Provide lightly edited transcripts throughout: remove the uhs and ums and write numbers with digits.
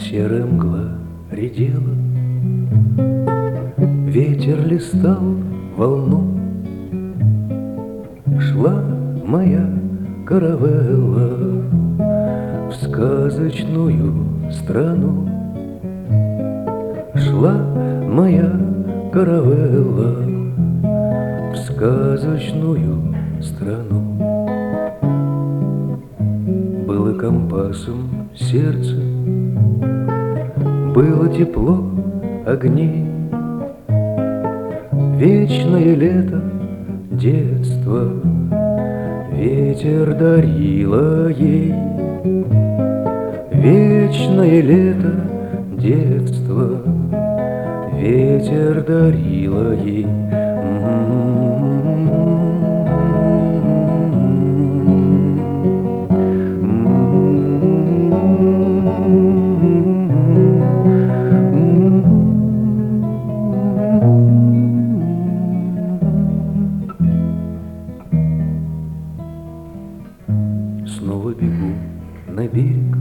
Серая мгла редела, ветер листал волну. Шла моя каравелла в сказочную страну. Шла моя каравелла в сказочную страну. Было компасом сердце, было тепло огней, вечное лето детства ветер дарила ей. Вечное лето детства ветер дарила ей. Снова бегу на берег,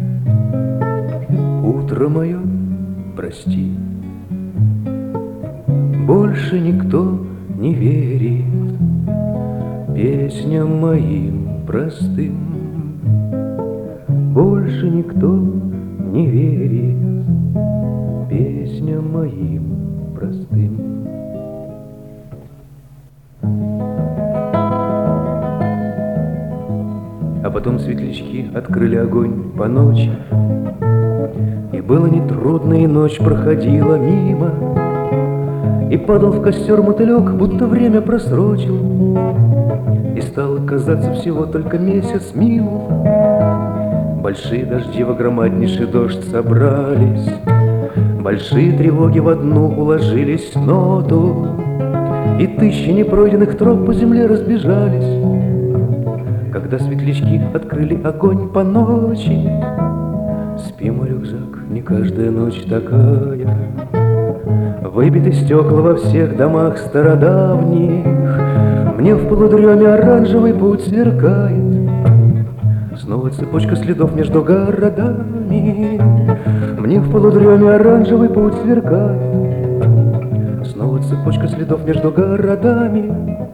утро мое, прости. Больше никто не верит песням моим простым. Больше никто не верит песням моим простым. А потом светлячки открыли огонь по ночи, и было нетрудно, и ночь проходила мимо, и падал в костер мотылек, будто время просрочил, и стало казаться всего только месяц минул. Большие дожди в огромаднейший дождь собрались, большие тревоги в одну уложились ноту, и тысячи непройденных троп по земле разбежались. Когда светлячки открыли огонь по ночи, спи, мой рюкзак, не каждая ночь такая. Выбиты стекла во всех домах стародавних, мне в полудреме оранжевый путь сверкает. Снова цепочка следов между городами, мне в полудреме оранжевый путь сверкает. Снова цепочка следов между городами,